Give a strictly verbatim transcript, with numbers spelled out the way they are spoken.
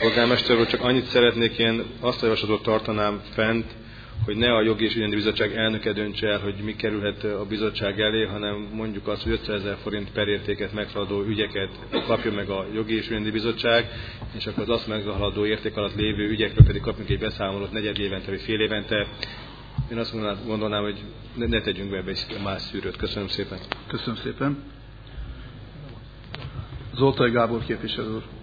Polgármester úr, csak annyit szeretnék, én azt a javaslatot tartanám fent, hogy ne a Jogi és Ügyrendi Bizottság elnöke döntse el, hogy mi kerülhet a bizottság elé, hanem mondjuk azt, hogy ötszázezer forint per értéket meghaladó ügyeket kapja meg a Jogi és Ügyrendi Bizottság, és akkor az azt meghaladó érték alatt lévő ügyekről pedig kapjunk egy beszámolót negyed évente vagy fél évente. Én azt gondolnám, hogy ne, ne tegyünk be ebbe egy más szűrőt. Köszönöm szépen. Köszönöm szépen. Zoltai Gábor képviselő úr.